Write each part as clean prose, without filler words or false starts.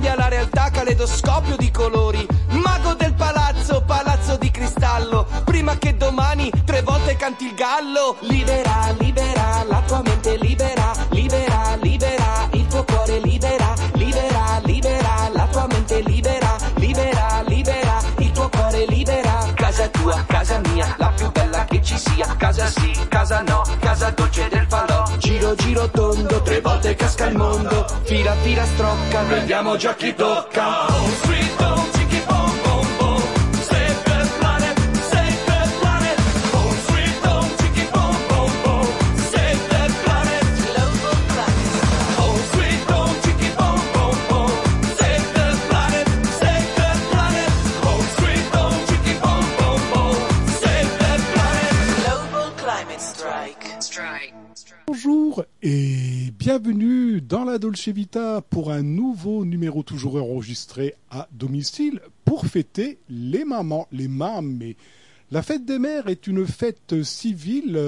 cambia la realtà, caleidoscopio di colori. Mago del palazzo, palazzo di cristallo, prima che domani 3 volte canti il gallo. Libera, libera, la tua mente libera, libera, libera, il tuo cuore libera, libera, libera, la tua mente libera, libera, libera, il tuo cuore libera. Casa tua, casa mia, la più bella che ci sia, casa sì, casa no, casa dolce del falò. Giro, giro tondo, 3 volte casca il mondo, fila, fila, strocca, vediamo già chi tocca. Home sweet home, chicky bom bom bom, save the planet, save the planet. Home sweet home, chicky bom bom bom, save the planet, global climate. Home sweet home, chicky bom bom bom, save the planet, save the planet. Home sweet home, chicky bom bom bom, save the planet, global climate strike. Bonjour et bienvenue dans la Dolce Vita pour un nouveau numéro toujours enregistré à domicile pour fêter les mamans, les mammées. La fête des mères est une fête civile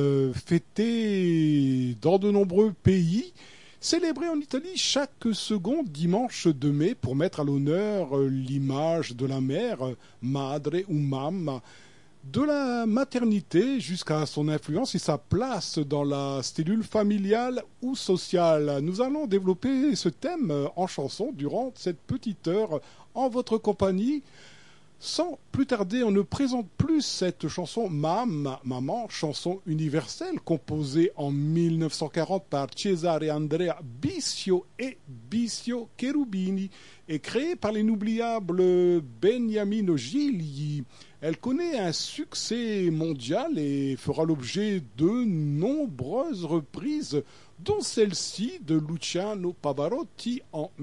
fêtée dans de nombreux pays, célébrée en Italie chaque second dimanche de mai pour mettre à l'honneur l'image de la mère, madre ou mamma, de la maternité jusqu'à son influence et sa place dans la cellule familiale ou sociale. Nous allons développer ce thème en chanson durant cette petite heure en votre compagnie. Sans plus tarder, on ne présente plus cette chanson Maman, chanson universelle composée en 1940 par Cesare Andrea Bisio et Bisio Cherubini et créée par l'inoubliable Beniamino Gigli. Elle connaît un succès mondial et fera l'objet de nombreuses reprises, dont celle-ci de Luciano Pavarotti en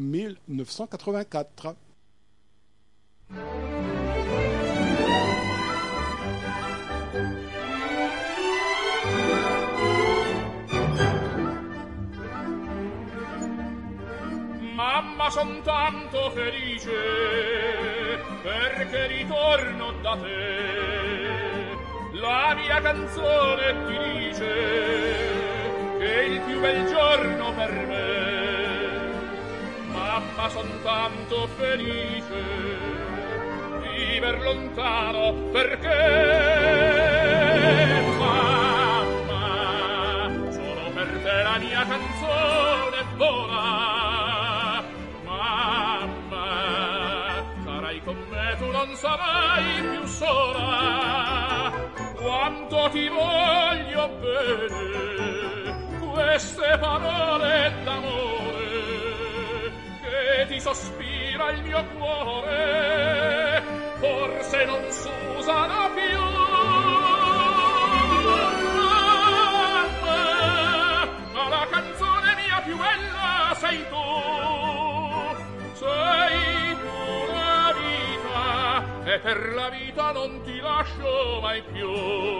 1984. Mamma, son tanto felice perché ritorno da te. La mia canzone ti dice che è il più bel giorno per me. Mamma, son tanto felice viver lontano perché mamma, solo per te la mia canzone vola. Con me tu non sarai più sola, quanto ti voglio bene, queste parole d'amore che ti sospira il mio cuore, forse non s'usano più. Ma la canzone mia più bella sei tu, sei tu e per la vita non ti lascio mai più.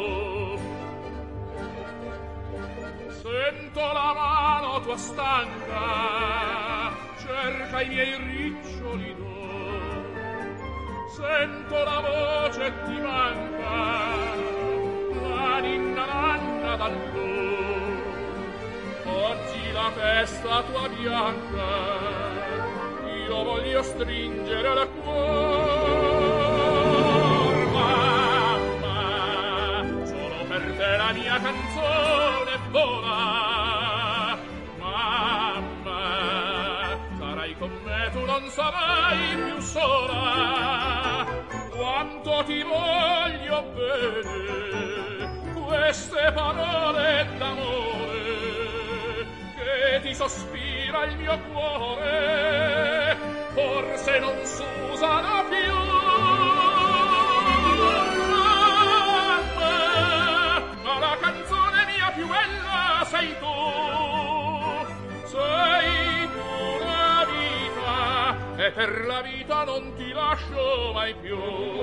Sento la mano tua stanca, cerca i miei riccioli d'oro. Sento la voce ti manca, la ninna nanna dal cuore. Oggi la testa tua bianca io voglio stringere al cuore. La mia canzone vola, mamma, sarai con me, tu non sarai più sola, quanto ti voglio bene, queste parole d'amore che ti sospira il mio cuore, forse non s'usano più. La canzone mia più bella sei tu la vita e per la vita non ti lascio mai più.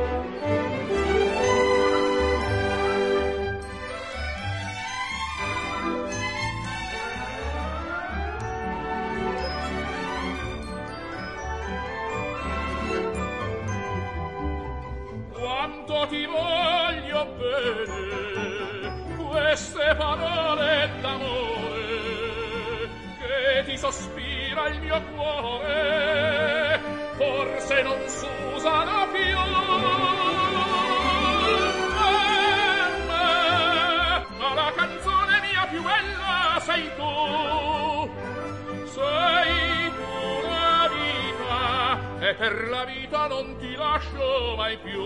Quanto ti voglio bene, queste parole d'amore che ti sospira il mio cuore, e per la vita non ti lascio mai più.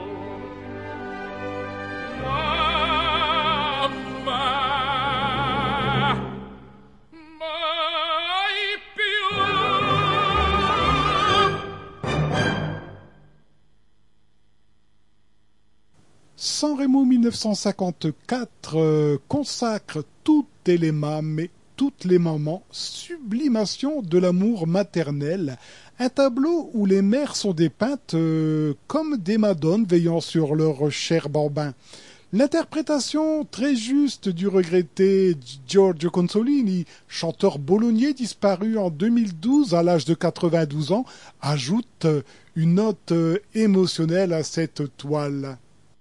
Mamma, mai più. Sanremo 1954 consacre toutes les mammes et toutes les mamans, sublimation de l'amour maternel, un tableau où les mères sont dépeintes comme des madones veillant sur leur cher bambin. L'interprétation très juste du regretté Giorgio Consolini, chanteur bolognier disparu en 2012 à l'âge de 92 ans, ajoute une note émotionnelle à cette toile.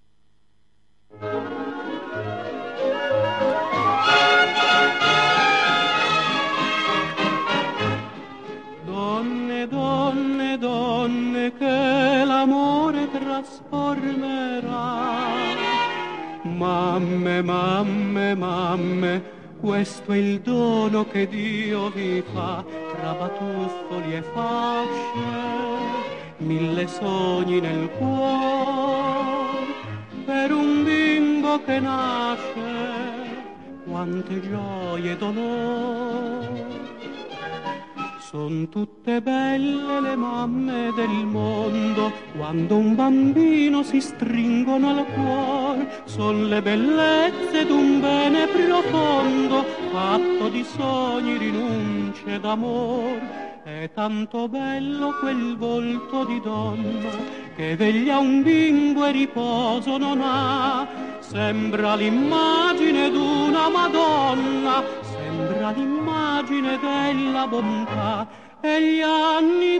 Donne, donne, donne che l'amore trasformerà. Mamme, mamme, mamme, questo è il dono che Dio vi fa, tra batuffoli e fasce, 1000 sogni nel cuore, per un bimbo che nasce, quante gioie e dolori. Son tutte belle le mamme del mondo, quando un bambino si stringono al cuore, son le bellezze d'un bene profondo, fatto di sogni, rinunce d'amor. È tanto bello quel volto di donna, che veglia un bimbo e riposo non ha, sembra l'immagine d'una Madonna, sembra l'immagine della bontà, e gli anni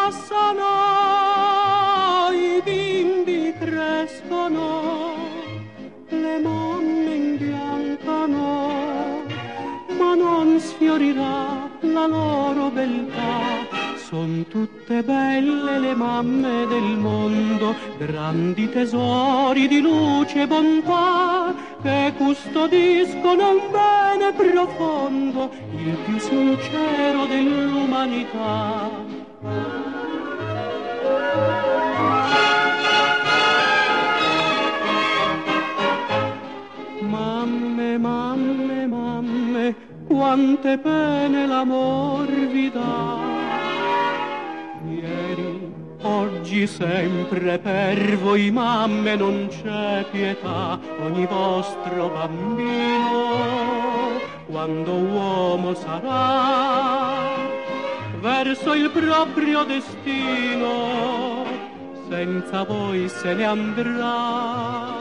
passano, i bimbi crescono, le mamme imbiancano, ma non sfiorirà la loro beltà. Son tutte belle le mamme del mondo, grandi tesori di luce e bontà, che custodiscono un bene profondo, il più sincero dell'umanità. Mamme, mamme, mamme, quante pene l'amor vi dà. Ieri, oggi, sempre per voi mamme non c'è pietà. Ogni vostro bambino, quando uomo sarà, verso il proprio destino, senza voi se ne andrà.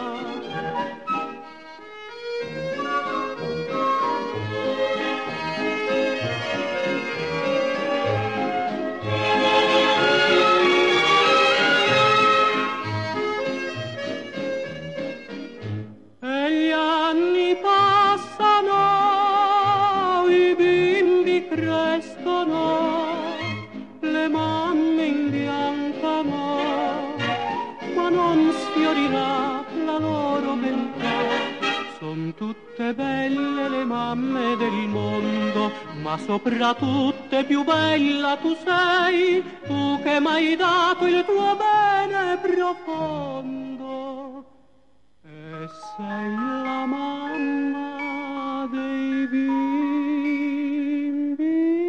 Le mamme imbiancano, ma non sfiorirà la loro beltà. Son tutte belle le mamme del mondo, ma soprattutto più bella tu sei, tu che m'hai dato il tuo bene profondo. E sei la mamma dei bimbi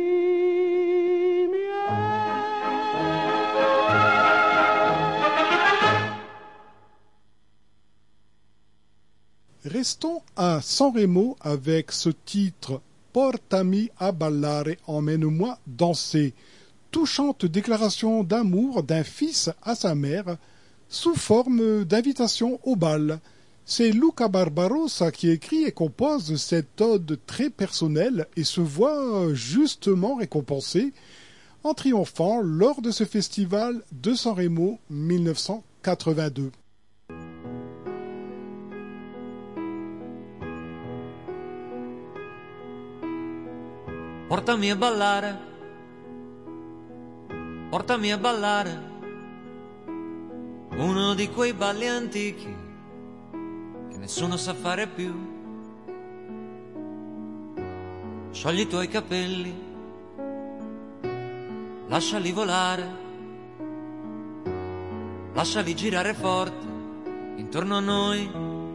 miei. Restons à Sanremo avec ce titre Portami a ballare, emmène-moi danser, touchante déclaration d'amour d'un fils à sa mère sous forme d'invitation au bal. C'est Luca Barbarossa qui écrit et compose cette ode très personnelle et se voit justement récompensé en triomphant lors de ce festival de Sanremo 1982. Portami a ballare, uno di quei balli antichi che nessuno sa fare più. Sciogli i tuoi capelli, lasciali volare, lasciali girare forte intorno a noi.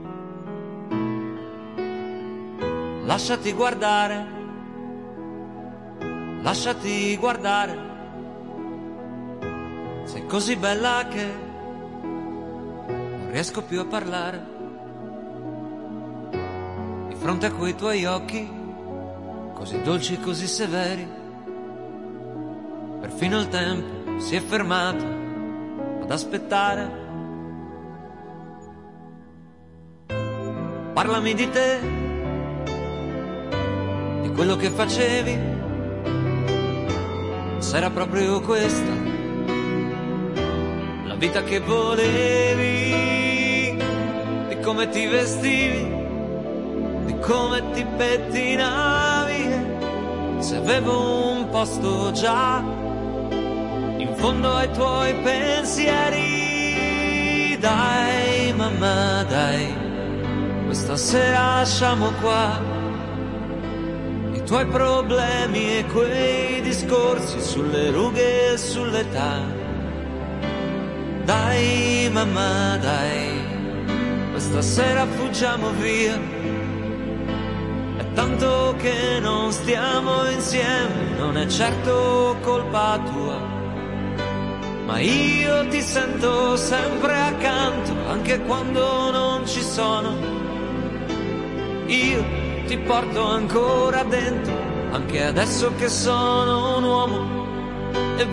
Lasciati guardare, lasciati guardare. Sei così bella che non riesco più a parlare. Di fronte a quei tuoi occhi, così dolci e così severi, perfino il tempo si è fermato ad aspettare. Parlami di te, di quello che facevi, se era proprio questa la vita che volevi, di come ti vestivi, di come ti pettinavi, se avevo un posto già in fondo ai tuoi pensieri. Dai mamma, dai, questa sera lasciamo qua i tuoi problemi e quei discorsi sulle rughe e sull'età. Dai mamma, dai, questa sera fuggiamo via. È tanto che non stiamo insieme, non è certo colpa tua, ma io ti sento sempre accanto, anche quando non ci sono. Io ti porto ancora dentro, anche adesso che sono un uomo. E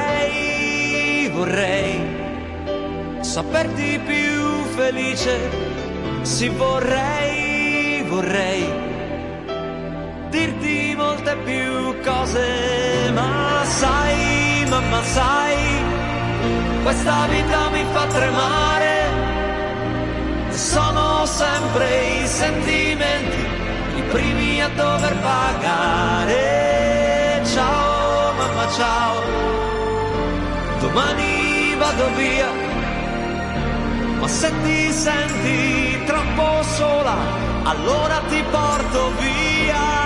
vorrei saperti più felice. Sì, vorrei dirti molte più cose. Ma sai, mamma, sai, questa vita mi fa tremare. Sono sempre i sentimenti i primi a dover pagare. Ciao mamma, ciao, domani vado via, ma se ti senti troppo sola, allora ti porto via.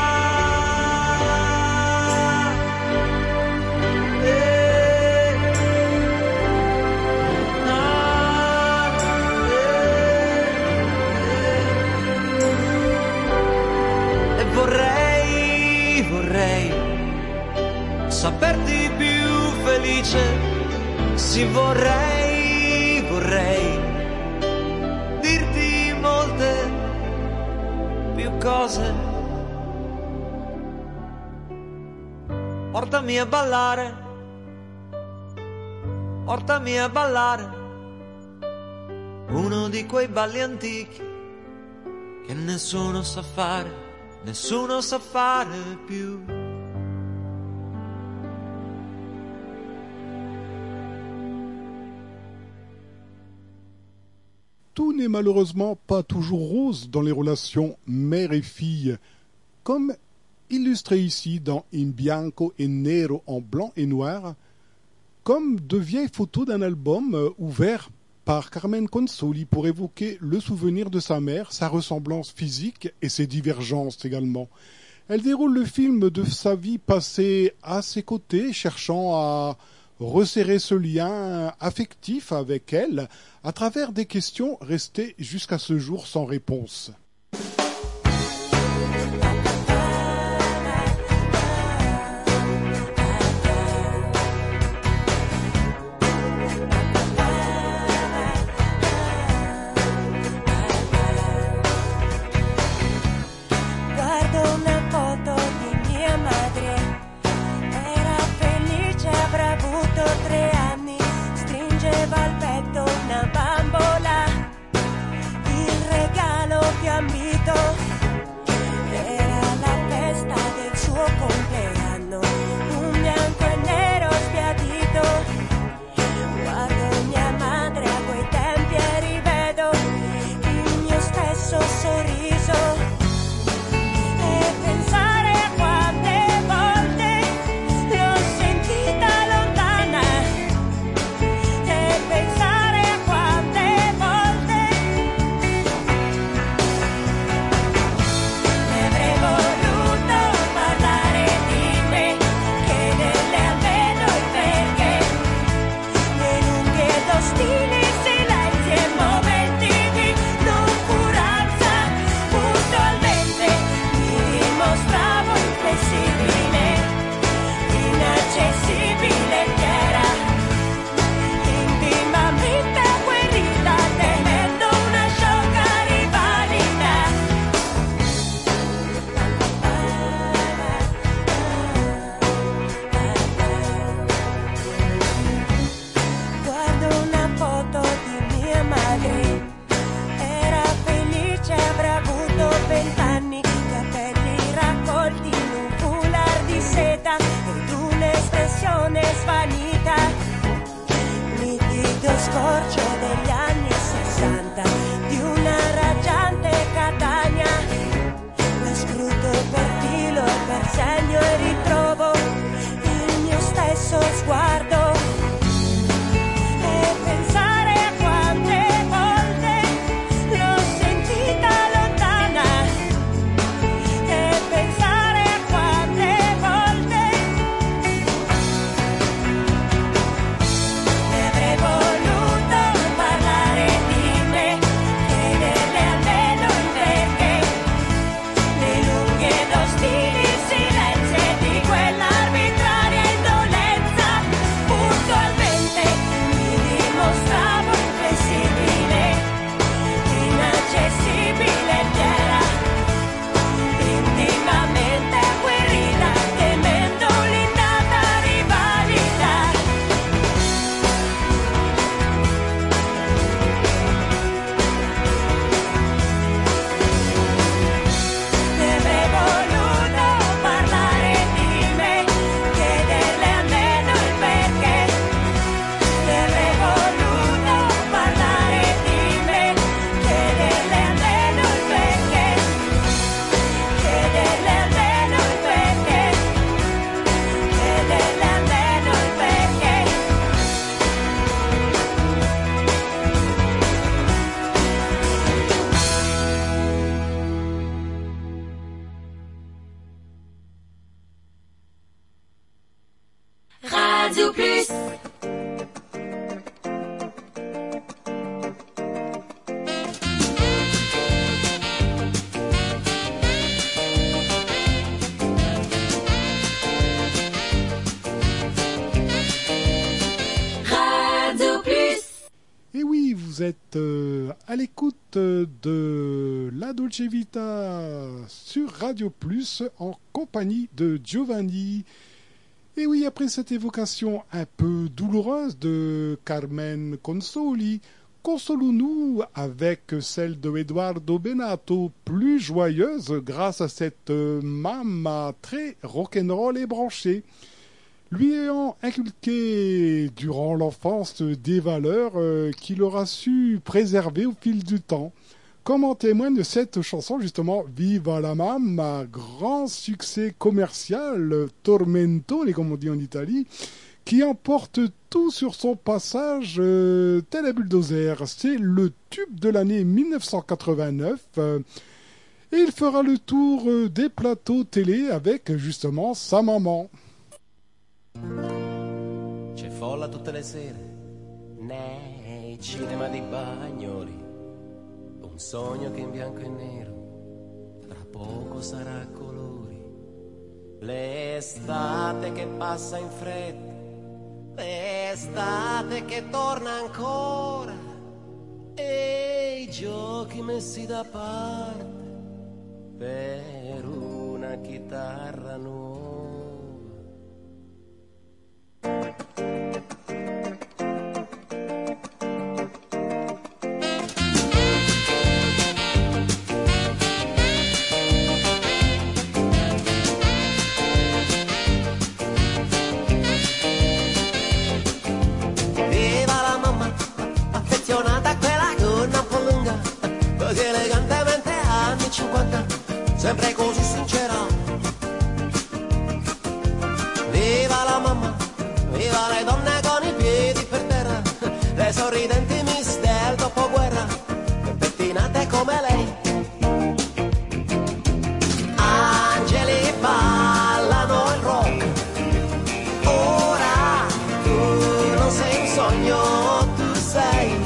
Vorrei saperti più felice. Sì, vorrei dirti molte più cose. Portami a ballare, portami a ballare uno di quei balli antichi che nessuno sa fare più. Tout n'est malheureusement pas toujours rose dans les relations mère et fille, comme illustré ici dans In Bianco e Nero, en blanc et noir, comme de vieilles photos d'un album ouvert par Carmen Consoli pour évoquer le souvenir de sa mère, sa ressemblance physique et ses divergences également. Elle déroule le film de sa vie passée à ses côtés, cherchant à resserrer ce lien affectif avec elle à travers des questions restées jusqu'à ce jour sans réponse. Una bambola, il regalo che svanita, nitido scorcio degli anni 60, di una raggiante Catania, la scruto per filo e per segno e ritrovo il mio stesso sguardo. E pensare a quante volte l'ho sentita lontana, e pensare a quante volte ne avrei voluto parlare di me, chiederle almeno il perché, nei lunghi ed ostili silenzi di quell'arbitraria indolenza. Puntualmente mi dimostravo inflessibile, inaccessibile ed era intimamente agguerrita, temendo l'indata rivalità. Ne avrei voluto parlare di me, chiederle almeno il perché. Ne avrei voluto parlare di me, chiederle almeno il perché. Chiederle almeno il perché. Chiederle almeno il perché. Radio Plus. Radio Plus. Et oui, vous êtes à l'écoute de La Dolce Vita sur Radio Plus en compagnie de Giovanni. Et oui, après cette évocation un peu douloureuse de Carmen Consoli, consolons-nous avec celle de Eduardo Benato, plus joyeuse grâce à cette mamma très rock'n'roll et branchée, lui ayant inculqué durant l'enfance des valeurs qu'il aura su préserver au fil du temps. Comme en témoigne cette chanson, justement, Viva la Mamma, grand succès commercial, tormentone, comme on dit en Italie, qui emporte tout sur son passage tel un bulldozer. C'est le tube de l'année 1989. Et il fera le tour des plateaux télé avec, justement, sa maman. C'è folla tutte le sere nei cinema di Bagnoli, un sogno che in bianco e nero tra poco sarà a colori, l'estate che passa in fretta, l'estate che torna ancora, e i giochi messi da parte per una chitarra nuova. Viva la mamma, affezionata a quella gonna un po' lunga, così elegantemente anni 50, sempre così sincera. Viva la mamma, viva le donne con i piedi per terra, le sorridenti miss del dopoguerra, pettinate come lei. Angeli ballano il rock, ora tu non sei un sogno, tu sei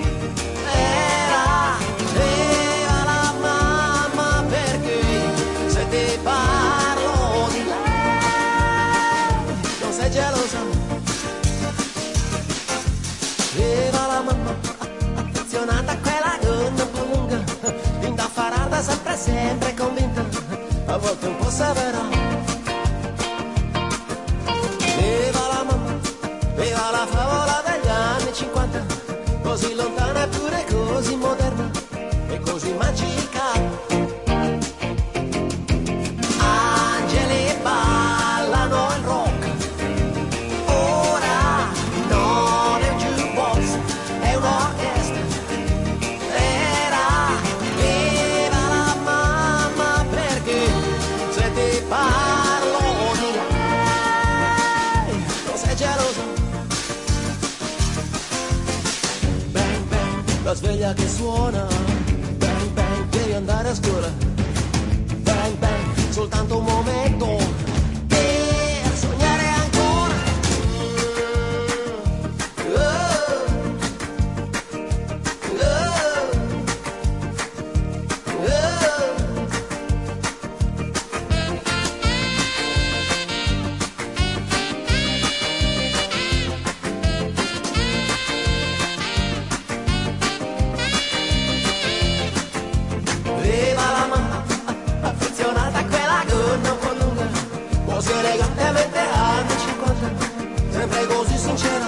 vera. Viva la mamma, perché se ti parlo di lei non sei gelosa. Viva la mamma, affezionata a quella gonna un po' lunga, indaffarata sempre sempre convinta, a volte un po' severa. Viva la mamma, viva la favola degli anni 50, così lontana eppure così moderna e così magica. Angeli ballano il rock, la sveglia che suona. Bang bang, devi andare a scuola. Bang bang, soltanto un momento per sognare ancora. Viva la mamma, affezionata a quella gonna un po' lunga, così elegantemente anni 50, sempre così sincera.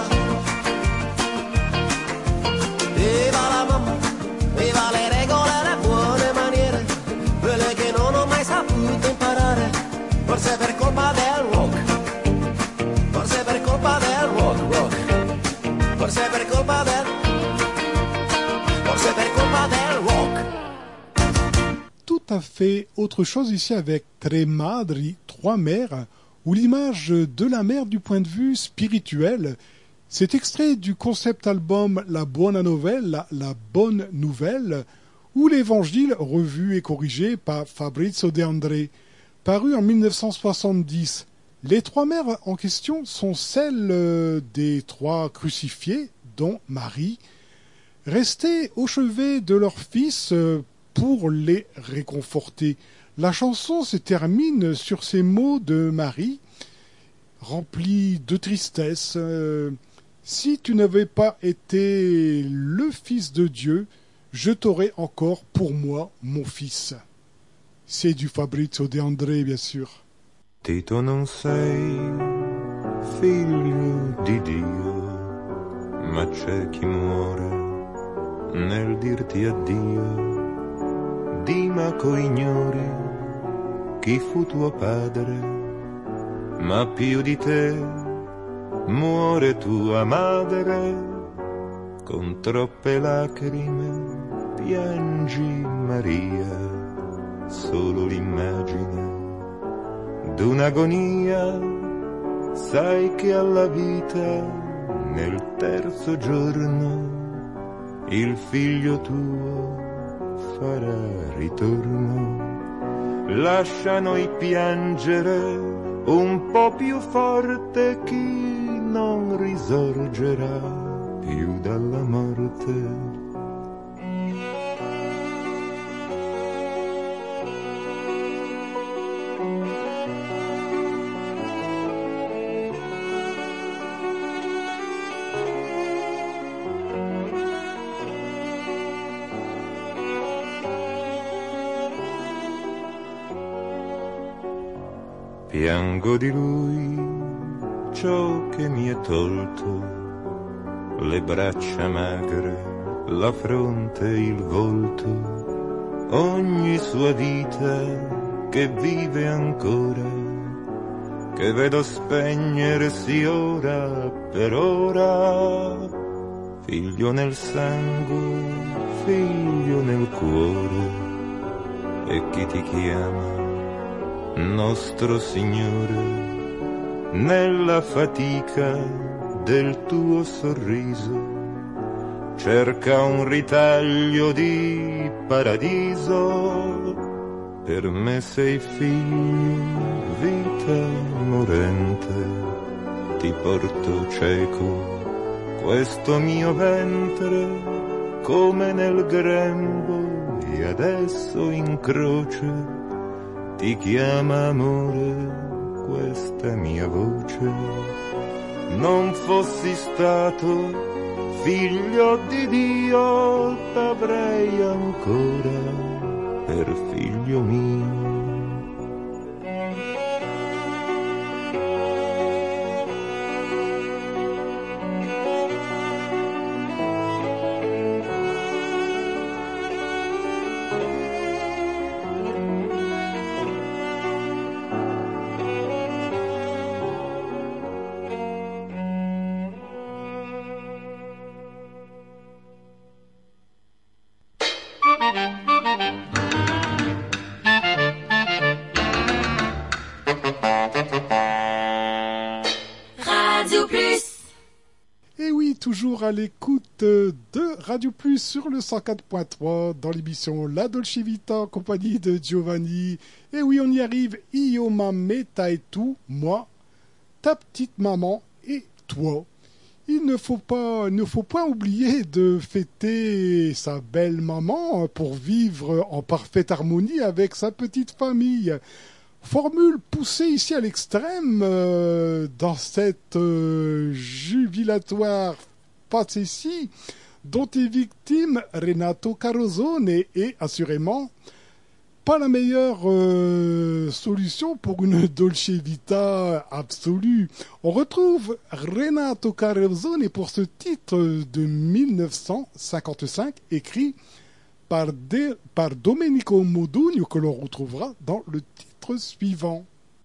Viva la mamma, viva le regole e le buone maniere, quelle che non ho mai saputo imparare, forse per colpa del rock, forse per colpa del rock, forse per colpa del, forse per colpa del rock. Tout à fait autre chose ici avec Tre Madri, trois mères, où l'image de la mère du point de vue spirituel. C'est extrait du concept album La Buona Novella, la bonne nouvelle, ou l'évangile revu et corrigé par Fabrizio De André, paru en 1970. Les trois mères en question sont celles des trois crucifiés, dont Marie, restées au chevet de leur fils pour les réconforter. La chanson se termine sur ces mots de Marie, remplis de tristesse. Si tu n'avais pas été le Fils de Dieu, je t'aurais encore pour moi mon fils. C'est du Fabrizio De André, bien sûr. Tito, non sei figlio di Dio, ma c'è chi muore nel dirti addio. Dimaco ignori chi fu tuo padre, ma più di te muore tua madre. Con troppe lacrime piangi Maria, solo l'immagine d'un'agonia. Sai che alla vita nel terzo giorno il figlio tuo farà ritorno. Lascia noi piangere un po' più forte, chi non risorgerà più dalla morte. Piango di lui ciò che mi è tolto, le braccia magre, la fronte, il volto, ogni sua vita che vive ancora, che vedo spegnersi ora per ora. Figlio nel sangue, figlio nel cuore, e chi ti chiama nostro Signore, nella fatica del tuo sorriso cerca un ritaglio di paradiso. Per me sei figlio, vita morente, ti porto cieco questo mio ventre come nel grembo, e adesso in croce ti chiama amore questa mia voce. Non fossi stato figlio di Dio, t'avrei ancora per figlio mio. toujours à l'écoute de Radio Plus sur le 104.3 dans l'émission La Dolce Vita en compagnie de Giovanni. Et oui, on y arrive. Io mamme ta et tout, moi, ta petite maman et toi. Il ne faut pas oublier de fêter sa belle maman pour vivre en parfaite harmonie avec sa petite famille. Formule poussée ici à l'extrême dans cette jubilatoire facétie dont est victime Renato Carosone et assurément pas la meilleure solution pour une Dolce Vita absolue. On retrouve Renato Carosone pour ce titre de 1955 écrit par Domenico Modugno que l'on retrouvera dans le titre suivant.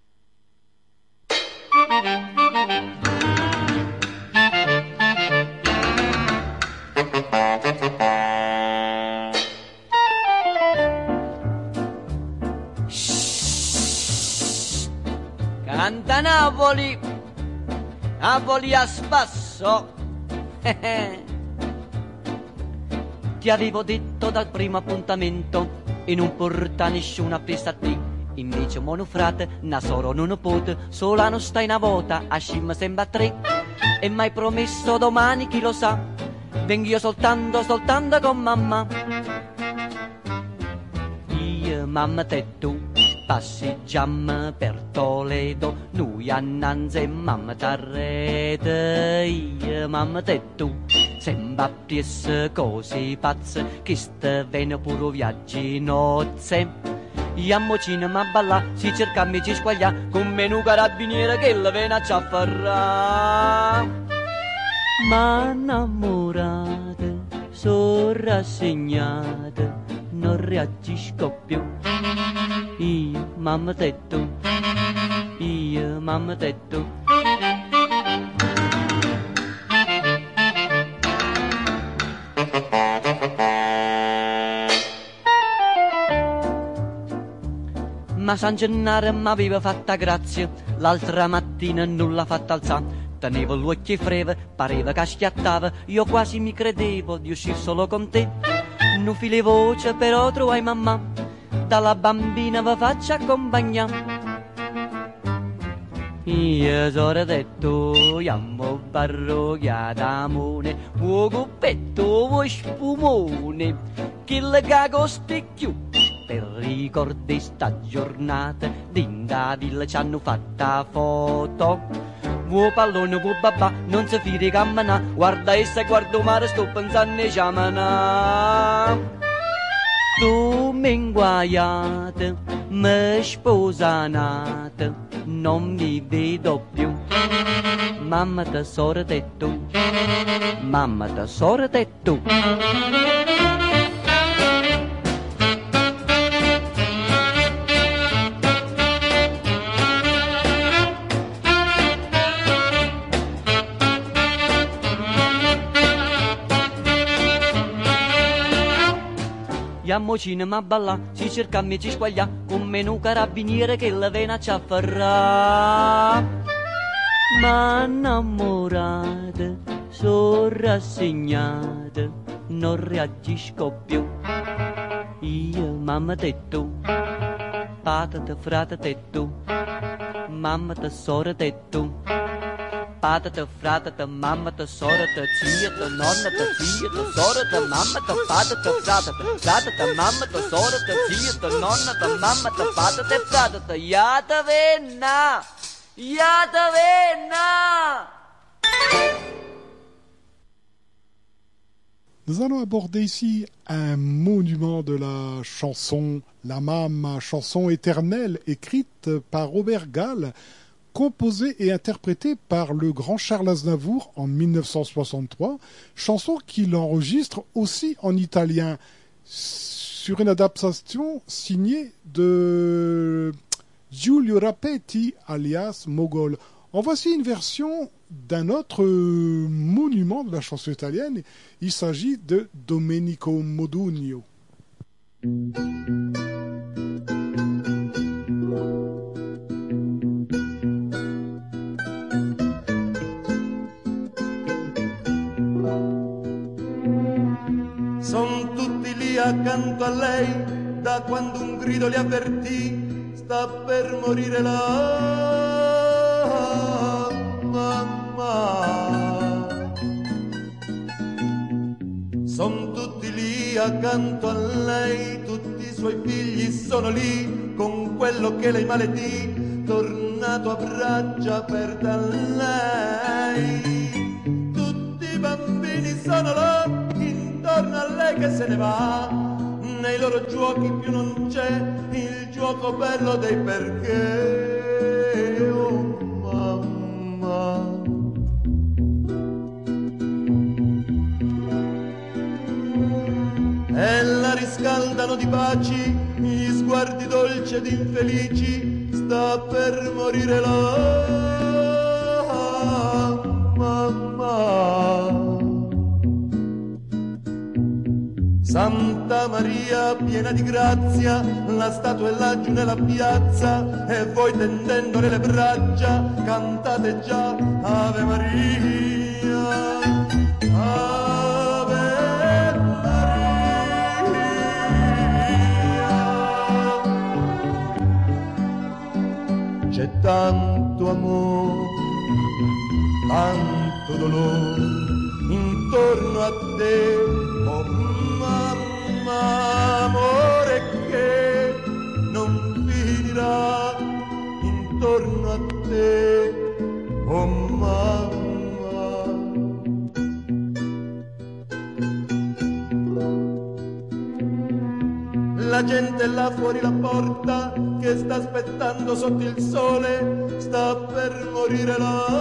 Canta Napoli, Napoli a spasso. Ti avevo detto dal primo appuntamento e non porta nessuna presa a te. Invece monofrate, nasoro non pote, sola non stai una volta, a scimma sembra tre. E m'hai promesso domani, chi lo sa, vengo io soltanto con mamma. Io, mamma te tu, passeggiamo per Toledo, noi annanzi e mamma t'arrete. Io, mamma te tu, sembra piesse cose pazze, che ste vene pure viaggi nozze. Iammo cinema a ballà, si cerca amici squaglià, con meno carabiniere che la vena ci afferrà. Ma innamorate, sono rassegnate, non reagisco più. Io, mamma te tu, io, mamma te tu. Ma San Gennaro m'aveva fatta grazia, l'altra mattina non l'ha fatta alzare. Tenevo l'occhio freve, pareva che schiattava, io quasi mi credevo di uscire solo con te. Non file voce però trovai mamma, dalla bambina vi faccio accompagnare. Io sono detto, iammo parrocchiata amone, vuoi cuppetto, vuoi spumone, che le cago spicchiù. Per ricordare sta giornata, d'inda villa ci hanno fatta foto. Vuoi pallone, vuoi babà, non si fide camminà, guarda essa, guardo mare, sto pensando a ciamanà. Tu mi inguaiate, mi sposanate, non mi vedo più. Mamma tesoro te tu, mamma tesoro te tu. Iammo cinema a ballà, si cerca amici squaglià, con meno carabiniere che la vena ci afferrà. Ma innamorate, sono rassegnate, non reagisco più. Io, mamma te tu, patata frate te tu, mamma tesoro te tu. Patata, fratata, mamma, tesoro, zia, nonna, zia, tesoro, mamma, patata, fratata, mamma, tesoro, zia, nonna, mamma, patata, fratata, iata venna, iata venna. Nous allons aborder ici un monument de la chanson, la Mamma, chanson éternelle écrite par Robert Gall, composée et interprétée par le grand Charles Aznavour en 1963, chanson qu'il enregistre aussi en italien sur une adaptation signée de Giulio Rapetti alias Mogol. En voici une version d'un autre monument de la chanson italienne. Il s'agit de Domenico Modugno. lì accanto a lei, da quando un grido li avvertì, sta per morire la mamma. Son tutti lì accanto a lei, tutti i suoi figli sono lì, con quello che lei maledì, tornato a braccia per da lei. Tutti i bambini sono là, intorno a lei che se ne va. Nei loro giochi più non c'è il gioco bello dei perché, oh mamma. E la riscaldano di baci gli sguardi dolci ed infelici, sta per morire la mamma. Santa Maria piena di grazia, la statua è laggiù nella piazza, e voi tendendole le braccia cantate già Ave Maria, Ave Maria. C'è tanto amore, tanto dolore intorno a te, oh mamma, amore che non finirà intorno a te, oh mamma. La gente là fuori la porta che sta aspettando sotto il sole, sta per morire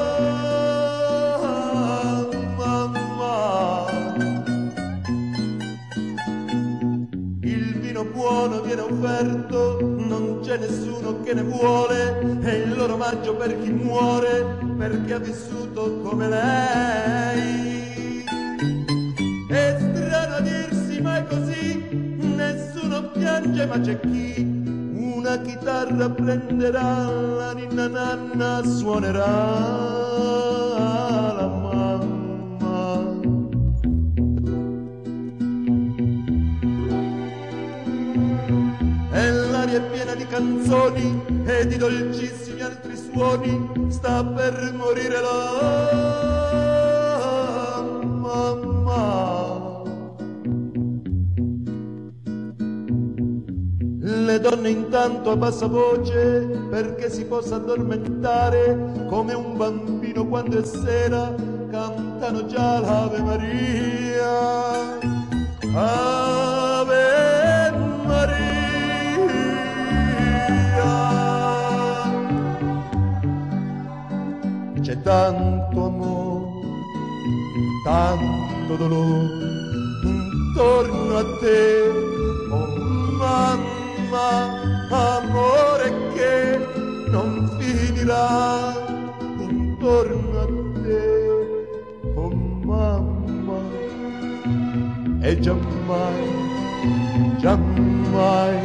la mamma. Il vino buono viene offerto, non c'è nessuno che ne vuole, è il loro omaggio per chi muore, perché ha vissuto come lei. È strano a dirsi, ma è così, nessuno piange ma c'è chi una chitarra prenderà, la ninna nanna suonerà la mamma. E l'aria è piena di canzoni e di dolcissimi altri suoni, sta per morire la mamma. Le donne intanto a bassa voce, perché si possa addormentare, come un bambino quando è sera, cantano già l'Ave Maria, Ave Maria. C'è tanto amore, tanto dolore intorno a te, oh mamma. Amore che non finirà intorno a te, oh mamma. E giammai, giammai,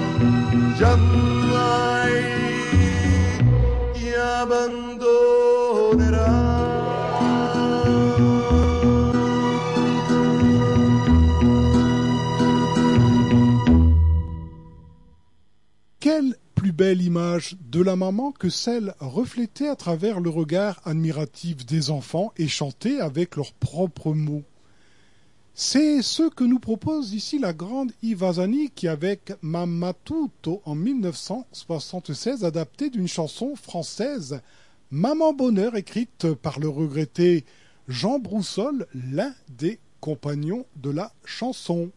giammai ti abbandonerà. Quelle plus belle image de la maman que celle reflétée à travers le regard admiratif des enfants et chantée avec leurs propres mots. C'est ce que nous propose ici la grande Yves Azani qui, avec Mamma Tutto en 1976, adapté d'une chanson française, Maman Bonheur, écrite par le regretté Jean Broussol, l'un des compagnons de la chanson.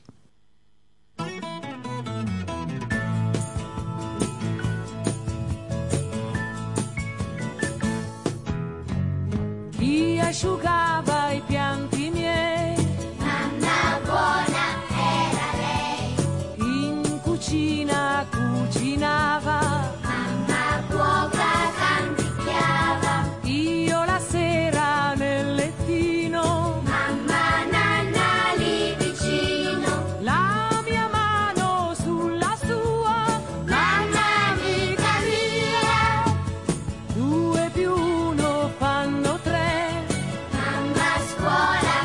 Chi asciugava i pianti miei? Mamma buona era lei. In cucina cucinava. Mamma cuoca canticchiava. Io la sera nel lettino. Mamma nanna lì vicino. La mia mano sulla sua. Mamma amica mia. 2 più 1 fanno 3. Mamma scuola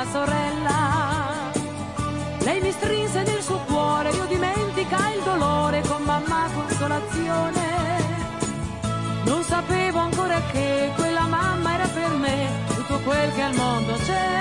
sorella. Lei mi strinse nel suo cuore, io dimenticai il dolore con mamma consolazione. Non sapevo ancora che quella mamma era per me tutto quel che al mondo c'è.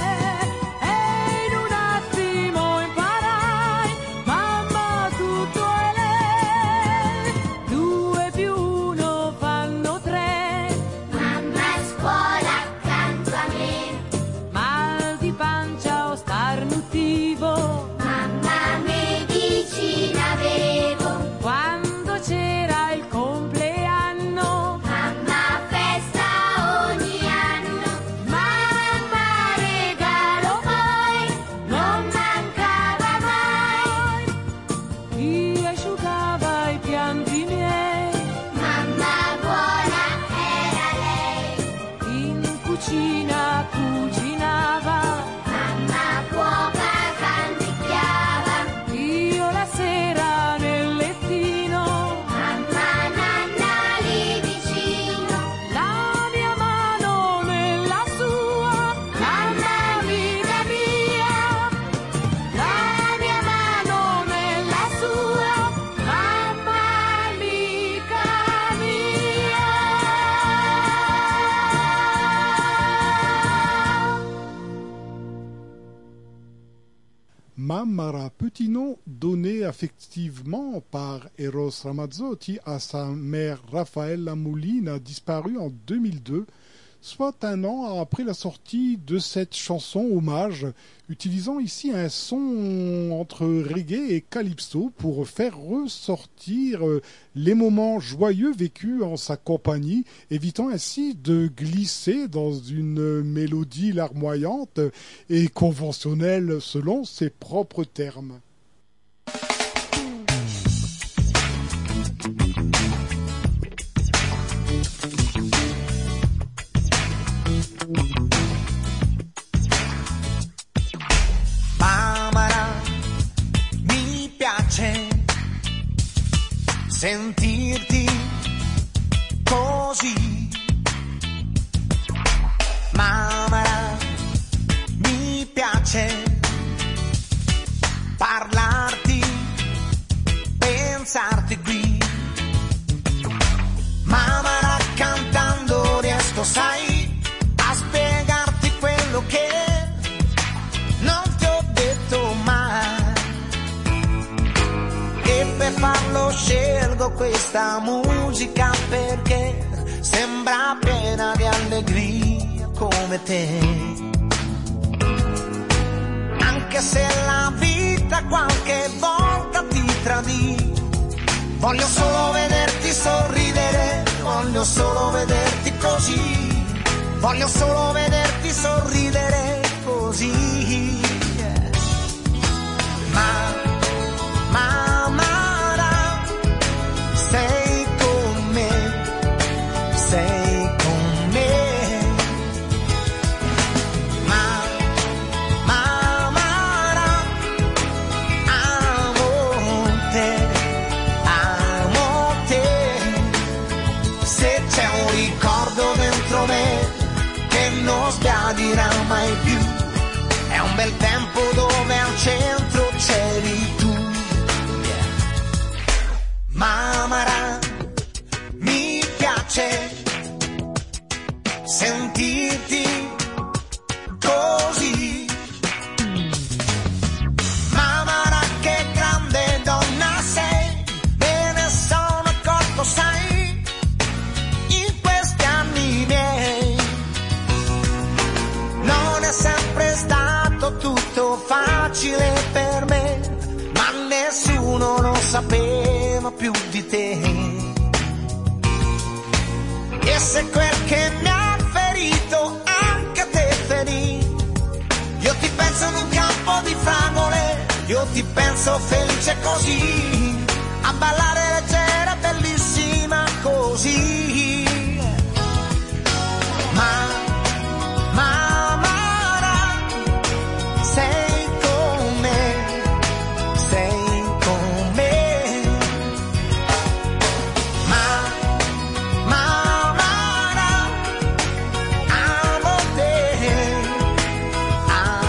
E in un attimo imparai, mamma tutto è lei. 2 più 1 fanno 3. Mamma a scuola accanto a me. Mal di pancia o starnutivo, Mamma medicina avevo. quando c'era il compleanno, Mamma festa ogni anno. Mamma regalo poi non mancava mai. chi asciugava i pianti miei, Mamma buona era lei. in cucina cucinava, Mamma cuoca canticchiava. io la sera nel lettino, Mamma nanna lì vicino. la mia mano nella sua, mamma amica mia, la mia mano nella sua, mamma amica mia. Mamara, petit nom donné affectivement par Eros Ramazzotti à sa mère Raffaella Molina, disparue en 2002, soit un an après la sortie de cette chanson hommage, utilisant ici un son entre reggae et calypso pour faire ressortir les moments joyeux vécus en sa compagnie, évitant ainsi de glisser dans une mélodie larmoyante et conventionnelle selon ses propres termes. Mamara, mi piace sentirti così. Mamara, mi piace parlarti, pensarti qui. Mamara, cantando riesco, sai, a spiegarti quello che non ti ho detto mai. E per farlo scelgo questa musica perché sembra piena di allegria come te. Anche se la vita qualche volta ti tradì, voglio solo vederti sorridere, voglio solo vederti così, voglio solo vederti sorridere così. Mamara, sei con me, sei con me. Mamara, amo te, amo te. Se c'è un ricordo dentro me che non sbiadirà mai più, è un bel tempo dove al centro c'eri tu. Mamara, mi piace sentirti così. Mamara, che grande donna sei, me ne sono accorto, sai, in questi anni miei. Non è sempre stato tutto facile per me, ma nessuno lo sapeva più di te. E se quel che mi ha ferito anche te ferì, io ti penso in un campo di fragole, io ti penso felice così, a ballare leggera, bellissima così. Mamara, sei con me, sei con me. Mamara, amo te, amo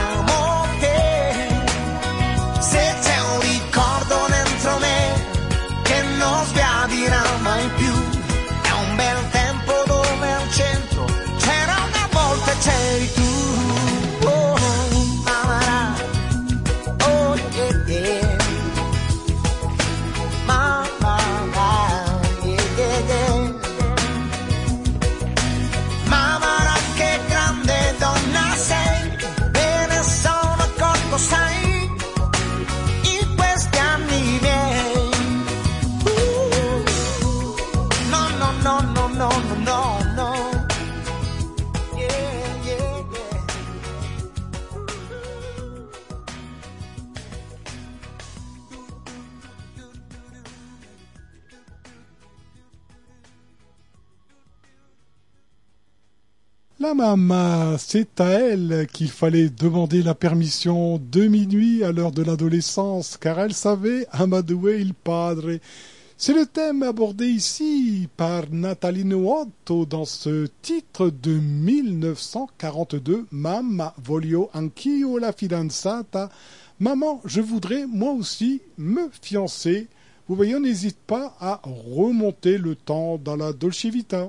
La maman, c'est à elle qu'il fallait demander la permission de minuit à l'heure de l'adolescence, car elle savait amadouer il padre. C'est le thème abordé ici par Nathalie Nuotto dans ce titre de 1942, Mamma, voglio anch'io la fidanzata. Maman, je voudrais moi aussi me fiancer. Vous voyez, on n'hésite pas à remonter le temps dans la Dolce Vita.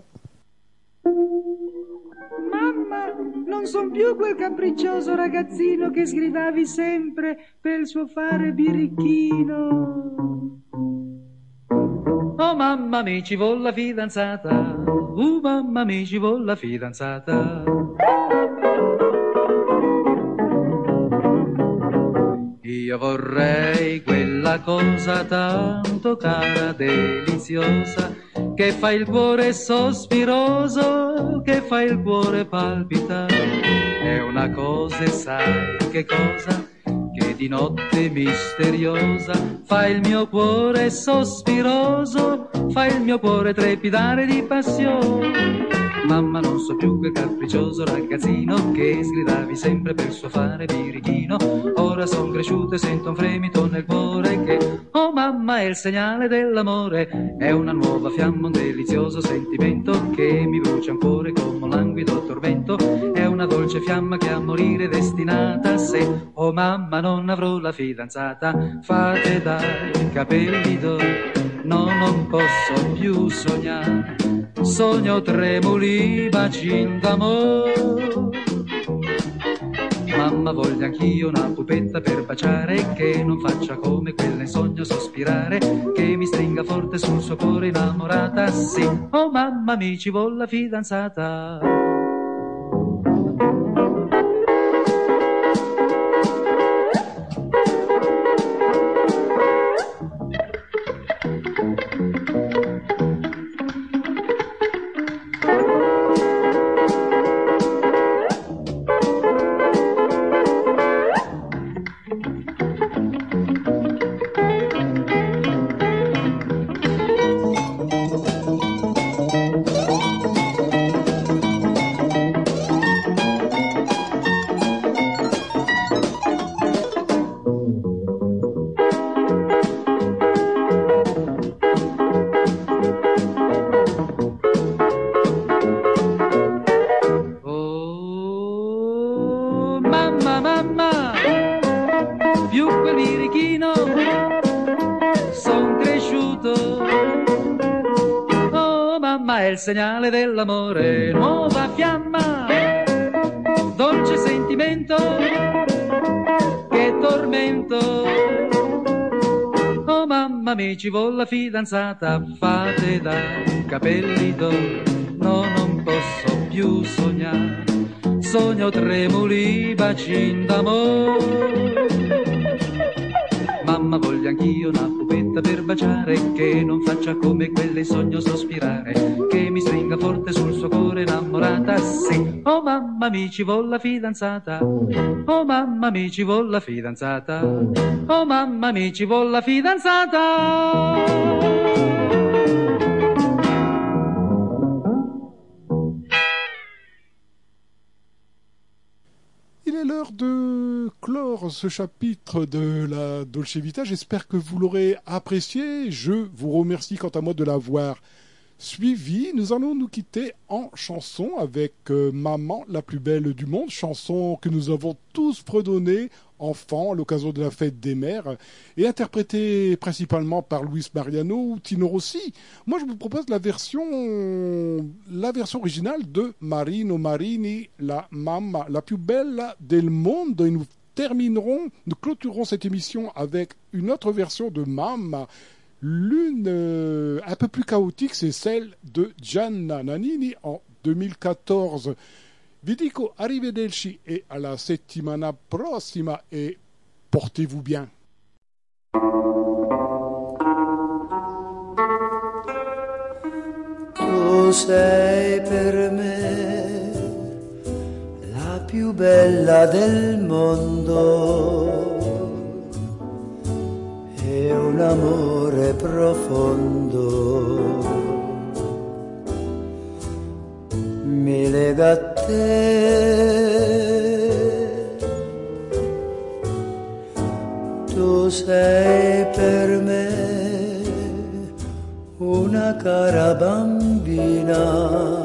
Mamma, non son più quel capriccioso ragazzino che sgridavi sempre per il suo fare birichino. Oh mamma mi ci vuol la fidanzata, mamma mi ci vuol la fidanzata. Io vorrei quella cosa tanto cara, deliziosa, che fa il cuore sospiroso, che fa il cuore palpitare. È una cosa, sai che cosa? Che di notte misteriosa fa il mio cuore sospiroso, fa il mio cuore trepidare di passione. Mamma, non so più quel capriccioso ragazzino che sgridavi sempre per suo fare birichino. Ora son cresciuto e sento un fremito nel cuore che, oh mamma, è il segnale dell'amore. È una nuova fiamma, un delizioso sentimento che mi brucia un cuore come un languido tormento. È una dolce fiamma che a morire è destinata. Se, oh mamma, non avrò la fidanzata, fate dai capelli d'oro. No, non posso più sognare, sogno tremuli, bacin d'amore. Mamma, voglio anch'io una pupetta per baciare, che non faccia come quella in sogno sospirare, che mi stringa forte sul suo cuore innamorata. Sì, oh mamma, mi ci vuol la fidanzata. Segnale dell'amore, nuova fiamma, dolce sentimento, che tormento. Oh mamma, mi ci vuol la fidanzata, fate dai capelli d'oro. No, non posso più sognare, sogno tremuli, bacin d'amore. Mamma, voglio anch'io una pupetta per baciare, che non faccia come quelle in sogno sospirare, che mi stringa forte sul suo cuore innamorata. Sì, oh mamma, mi ci vuol la fidanzata. Oh mamma, mi ci vuol la fidanzata. Oh mamma, mi ci vuol la fidanzata. Il est l'heure de clore ce chapitre de la Dolce Vita. J'espère que vous l'aurez apprécié. Je vous remercie quant à moi de l'avoir suivi. Nous allons nous quitter en chanson avec Maman, la plus belle du monde, chanson que nous avons tous fredonnée enfants à l'occasion de la fête des mères et interprétée principalement par Luis Mariano ou Tino Rossi. Moi, je vous propose la version originale de Marino Marini, la Mamma, la più bella del mondo. Et nous clôturerons cette émission avec une autre version de Mamma. L'une un peu plus chaotique, c'est celle de Gianna Nannini en 2014. Vi dico arrivederci e alla settimana prossima e portez-vous bien. Tu sei per me la più bella del mondo e un amore profondo mi lega a te te. Tu sei per me una cara bambina,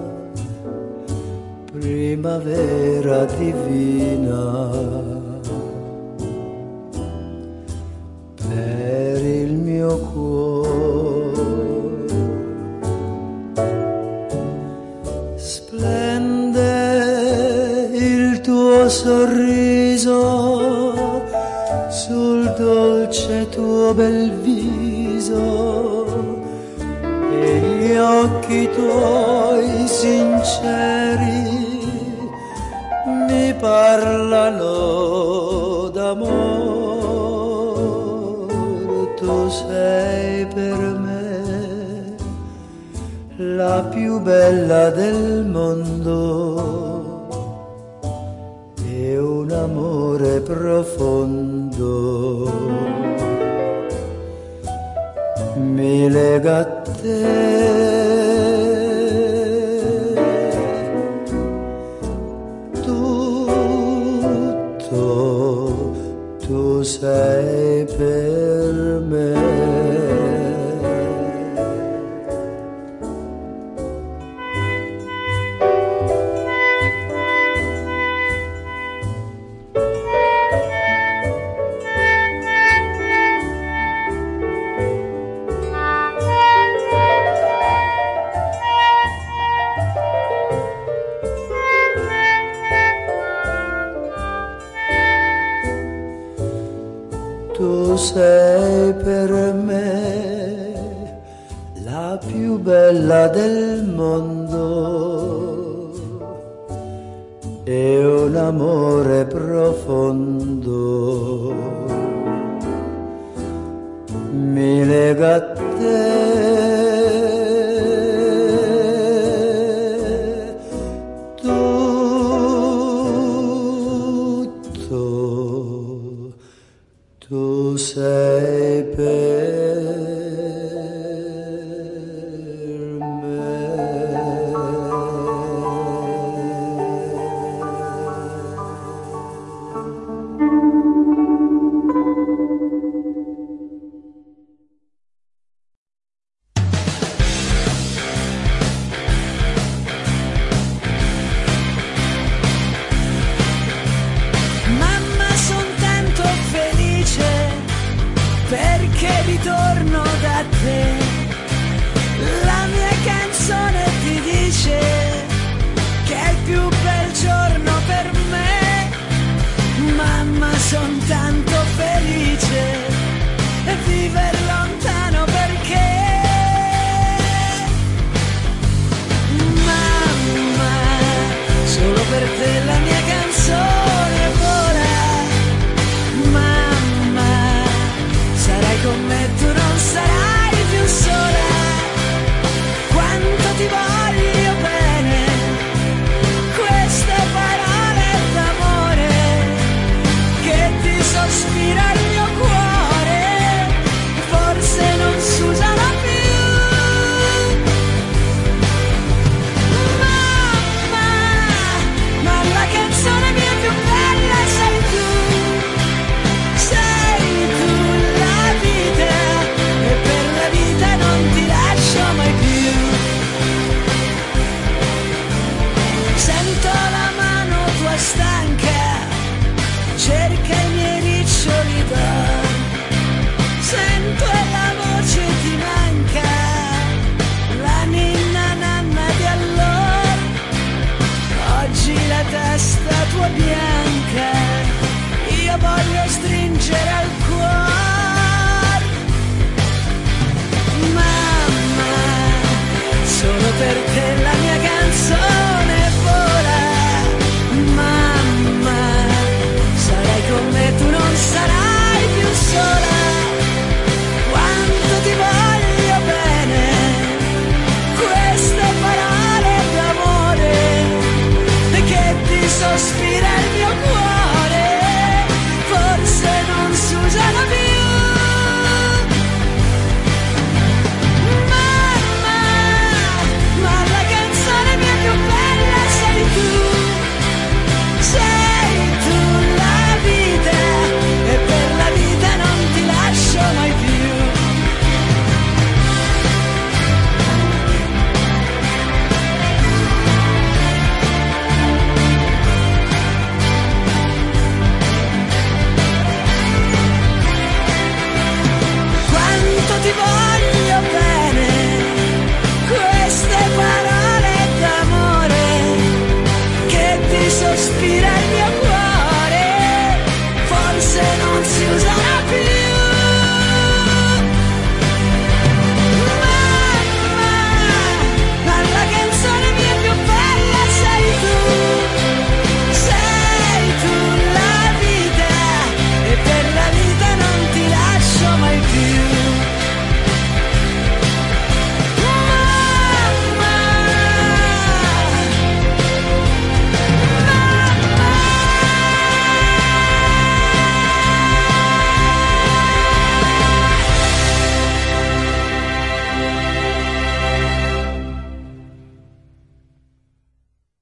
primavera divina, per il mio cuore. Splende il tuo sorriso sul dolce tuo bel viso e gli occhi tuoi sinceri mi parlano d'amore. Tu sei per me la più bella del mondo e un amore profondo mi lega a te. Tu sei per me. Tu sei per me la più bella del mondo e un amore profondo mi lega a te. Tu sei per me. Perché ritorno da te, la mia canzone ti dice che è il più